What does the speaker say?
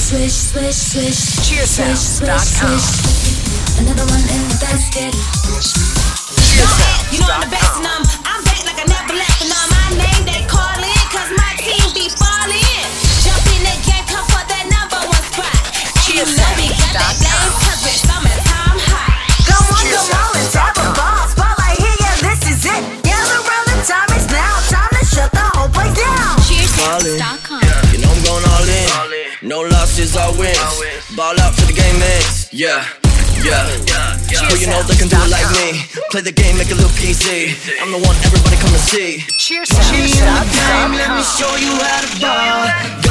Swish, swish, swish. Cheersounds.com. Another one in the basket. You know I'm the best and I'm back like I never left. And my name they call in, cause my team be falling. Jump in the game, come for that number one spot. And you know we got that game covered, summertime hot. Come on, let's have a ball. Spotlight here, yeah, this is it. Gather around, the time is now. Time to shut the whole place down. Cheersounds.com. You know I'm going all in. No losses, all wins. Ball out till the game ends. Yeah. Who you know that can do it like me? Play the game, make it look easy. I'm the one everybody come and see. Cheersounds.com. Let me show you how to ball.